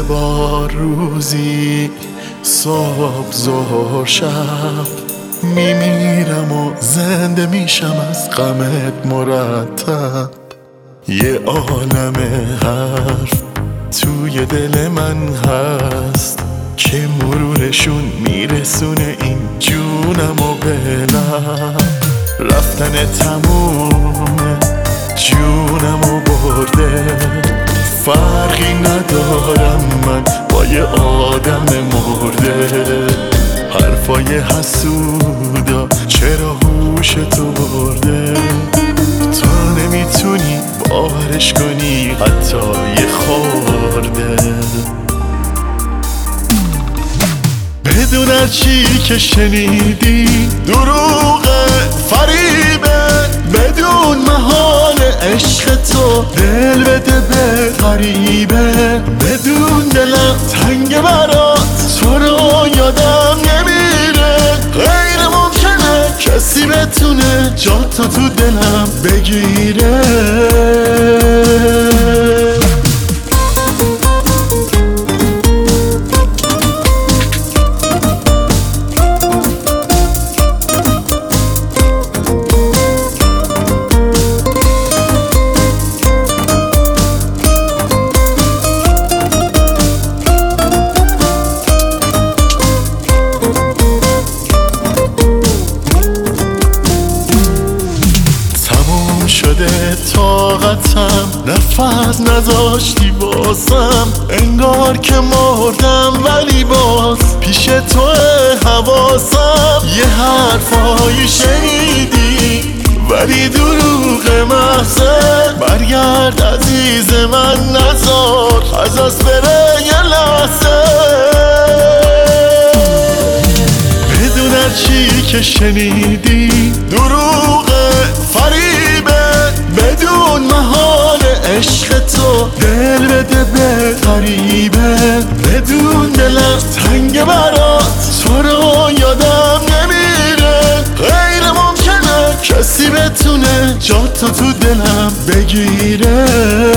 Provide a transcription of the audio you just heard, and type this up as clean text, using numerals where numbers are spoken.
بار روزی صبح ظهر شب میمیرم و زنده میشم از غمت مرتب. یه عالم حرف توی دل من هست که مرورشون میرسونه این جونم و بلم. رفتن تمومه جونم و برده، فرقی ندارم من با یه آدم مرده. حرفای حسودا چرا هوشتو برده، تو نمیتونی باورش کنی حتی یه خورده. بدون هر چی که شنیدی دروغه فریبه، بدون محال عشق تو دل بده به غریبه. بدون دلم تنگ برات تو رو یادم نمیره، غیر ممکنه کسی بتونه جاتو تو دلم بگیره. شده طاقتم، نفس نذاشتی واسم، انگار که مردم ولی باز پیش تو حواسم. یه حرفایی شنیدی ولی دروغ محضه، برگرد عزیز من نذار از دست بره یه لحظه. بدون هر چی که شنیدی دروغه فریبه، بدون محال عشق تو دل بده به غریبه. بدون دلم تنگ برات تو رو یادم نمیره، غیر ممکنه کسی بتونه جاتو تو دلم بگیره.